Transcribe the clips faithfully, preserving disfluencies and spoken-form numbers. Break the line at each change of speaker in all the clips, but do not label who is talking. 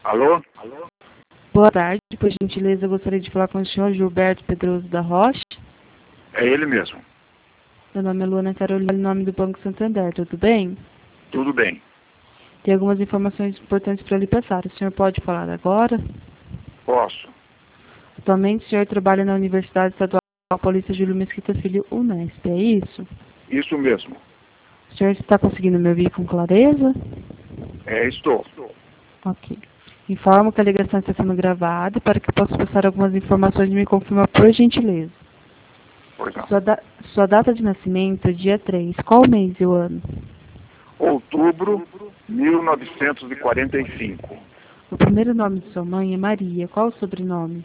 Alô?
Boa tarde, por gentileza, eu gostaria de falar com o senhor Gilberto Pedroso da Rocha.
É ele mesmo.
Meu nome é Luana Carolina, em nome do Banco Santander, tudo bem?
Tudo bem.
Tem algumas informações importantes para lhe passar. O senhor pode falar agora?
Posso.
Atualmente, o senhor trabalha na Universidade Estadual Paulista Júlio Mesquita Filho, Unesp, é isso?
Isso mesmo.
O senhor está conseguindo me ouvir com clareza?
É, estou.
Ok. Informo que a ligação está sendo gravada para que eu possa passar algumas informações e me confirma por gentileza.
Pois não.
Sua, da sua data de nascimento é dia três. Qual mês e o ano?
Outubro de mil novecentos e quarenta e cinco.
O primeiro nome de sua mãe é Maria. Qual o sobrenome?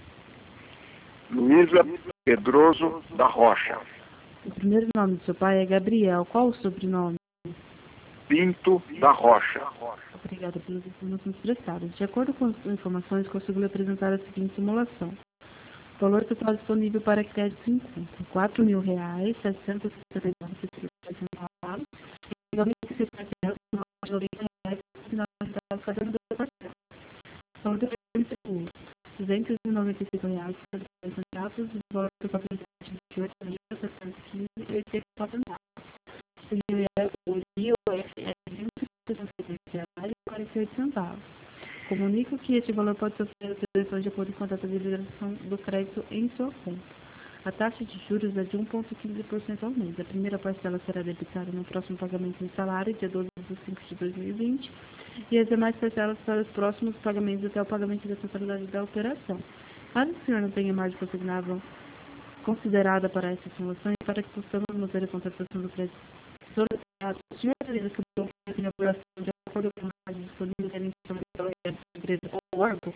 Luísa Pedroso da Rocha.
O primeiro nome de seu pai é Gabriel. Qual o sobrenome?
Pinto da Rocha.
Obrigada pelas informações prestadas. De acordo com as informações, consigo lhe apresentar a seguinte simulação. O valor total disponível para crédito em conta: quatro mil reais, setecentos e setenta e nove centavos, e noventa e seis parcelas de noventa reais e cinquenta centavos cada uma das parcelas. O valor do crédito seguro: duzentos e noventa e cinco reais e setenta e dois centavos, e o valor total do crédito vinte e oito mil, setecentos e quinze reais e oitenta e quatro centavos. O I O F é duzentos e sessenta e três reais e quarenta e oito centavos. Comunico que este valor pode sofrer alterações de acordo com a data de liberação do crédito em sua conta. A taxa de juros é de um vírgula quinze por cento ao mês. A primeira parcela será debitada no próximo pagamento em salário, dia doze de cinco de dois mil e vinte, e as demais parcelas para os próximos pagamentos até o pagamento da totalidade da operação. Caso o senhor não tenha margem consignável considerada para essa simulação e para que possamos manter a contratação do crédito solicitado, o senhor deveria subir uma elaboração de acordo com a margem disponível da emissão da empresa ou órgão?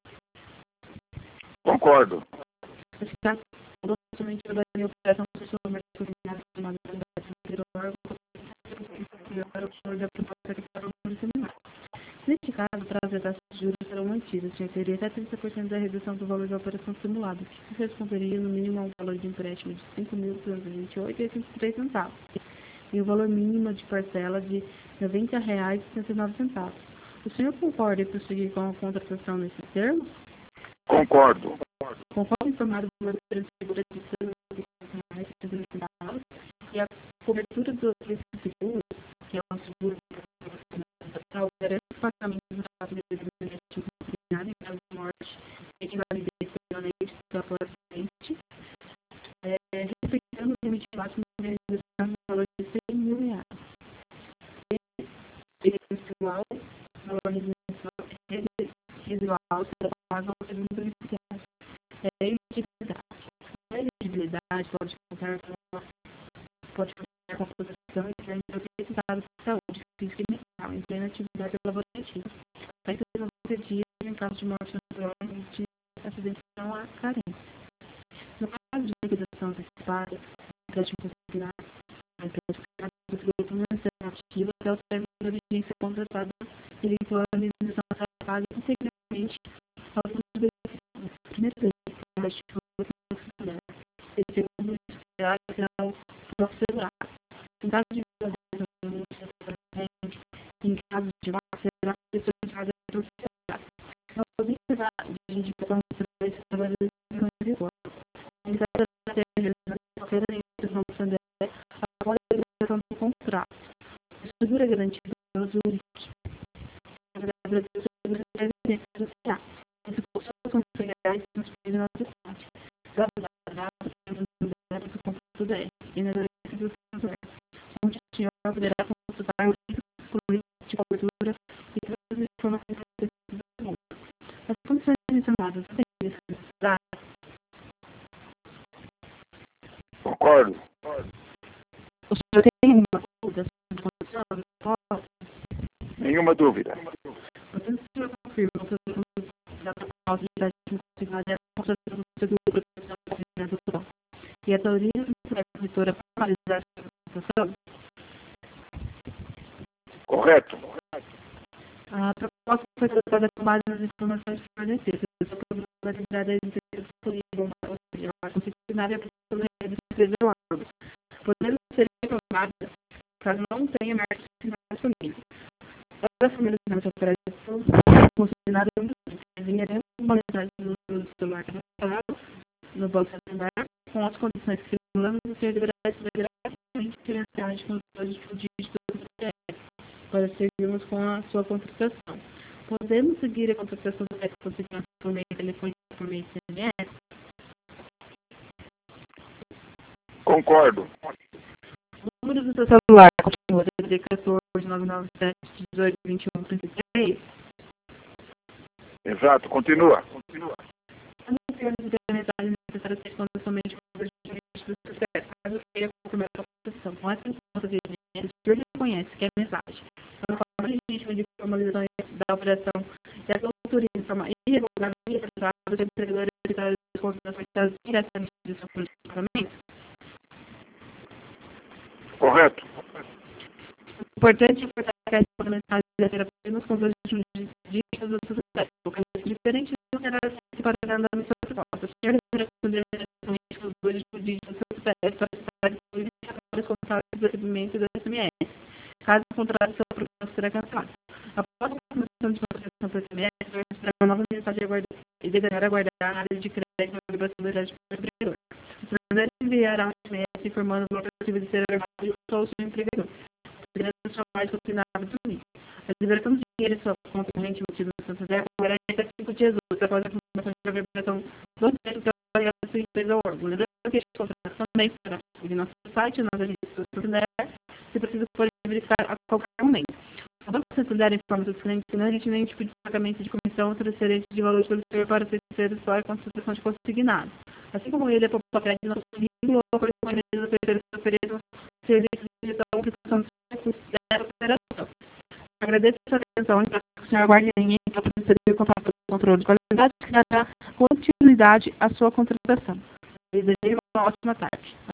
Concordo.
Nesse caso, somente eu daria a operação do seu mercado combinado com uma modalidade do órgão para o senhor da proposta que para o seminário. Neste caso, o prazo e a taxa de juros serão mantidas. O senhor teria até trinta por cento da redução do valor da operação simulada, que corresponderia no mínimo a um valor de empréstimo de cinco mil duzentos e vinte e oito reais e oitenta e três centavos e o valor mínimo de parcela de noventa reais e setenta e nove centavos. O senhor concorda em prosseguir com a contratação nesses termos?
Concordo.
Conforme informado do valor de seguro de reais e setenta centavos e a cobertura do seguro, que é o seguro total, garante o pagamento do fato de investimento combinado em caso de morte e de validez permanente da paciente, é, respeitando o limite máximo de realização no valor de cem mil reais. Residual, valor residual, residual será pago ao segundo beneficiário. É elegibilidade. A elegibilidade pode contar com a pode contar com a proteção e ser necessitado de saúde física e mental em plena atividade laborativa. Vai ser noventa dias em caso de morte natural e de acidente não há carência. No caso de liquidação antecipada, o crédito consignado, a empresa do seguro não será ativa até o término da vigência contratada e vinculando a indenização será paga integralmente aos beneficiários. Primeiro vez, o crédito consignado. E segundo, o beneficiário será o nosso segurado. Em caso de em caso de morte, será a pessoa de casa do segurado. Não pode será de indicação de serviço trabalhador em vigor. Em caso de ter realizado qualquer instituição do Santander, após a realização do contrato, o seguro é garantido pelo jurídico. A verdade é que o seguro é previdência social. Esse curso são reais transferidos na cidade. www.santander.com.br e na direção do Santander, onde o senhor poderá consultar o livro de cobertura e todas as informações do mundo. As condições mencionadas têm necessidade.
Concordo.
O senhor tem alguma dúvida sobre a condição?
Nenhuma dúvida.
Portanto, o senhor confirma que o da possibilidade de consignada é a contratação do seguro de proteção consignada e a teoria da corretora para analisar a contratação?
Correto.
A proposta foi tratada com base nas informações fornecidas. A probabilidade de ser disponível, ou seja, a concessionária pelo redes de empresa ou órgãos, podendo ser aprovada caso não tenha marcas disponíveis. Para finalizar essa operação, consideramos nada enviaremos uma mensagem no celular cadastrado no Banco Santander com as condições que simulamos o senhor deverá receber gratuitamente mensagem com os dois dígitos do C P F para seguirmos com a sua contratação. Podemos seguir a contratação do C P F por segurança por meio telefônico por meio S M S?
Concordo.
O número do seu celular continua D D D quatorze, nove nove sete, dezoito, vinte e um, trinta e três?
Exato, continua. Continua.
As termos de mensagem necessárias respondem somente com o registro do C P F. Caso queira confirmar a contratação com essa resposta de e mail, o senhor reconhece que é mensagem. É uma forma legítima de formalização da operação e a autoriza de forma irrevogável e irretratável que o empregador executar as contas afetadas diretamente do seu pagamento.
Correto.
Importante importar que a resposta da mensagem deve ser apenas com os dois dígitos do seu C P F. Qualquer diferente não será aceito para dar a sua resposta. O senhor deverá responder diretamente com os dois dígitos do seu C P F para estar disponível para os contatos do recebimento do S M S. Caso contrário, sua proposta será cancelada. Após a confirmação de contratação por S M S, vai receber uma nova mensagem e deverá aguardar a área de crédito na liberação da idade do empregador. O senhor enviará um S M S informando o valor possível de ser armado junto ao seu empregador. O segredo é chamar de consignado do N I. A liberação de dinheiro em sua conta corrente emitida no Santander ocorrerá até cinco dias úteis após a confirmação de liberação do dinheiro trabalhado da sua empresa ou órgão. Lembrando que este contrato também será em nosso site, nas agências do Santander, se preciso for verificar a qualquer momento. O Banco Santander informa os clientes que não existe nenhum tipo de pagamento de comissão ou transferência de valor pelo exterior para terceiros só a consultação de consignado. Assim como ele é popular de nosso vínculo, ou por meio dos terceiros que ofereçam serviços de gestão e aplicação dos recursos dessa operação. Agradeço a sua atenção e peço que o senhor aguarde em linha para proceder o contato do controle de qualidade que dará continuidade à sua contratação. Desejo uma ótima tarde.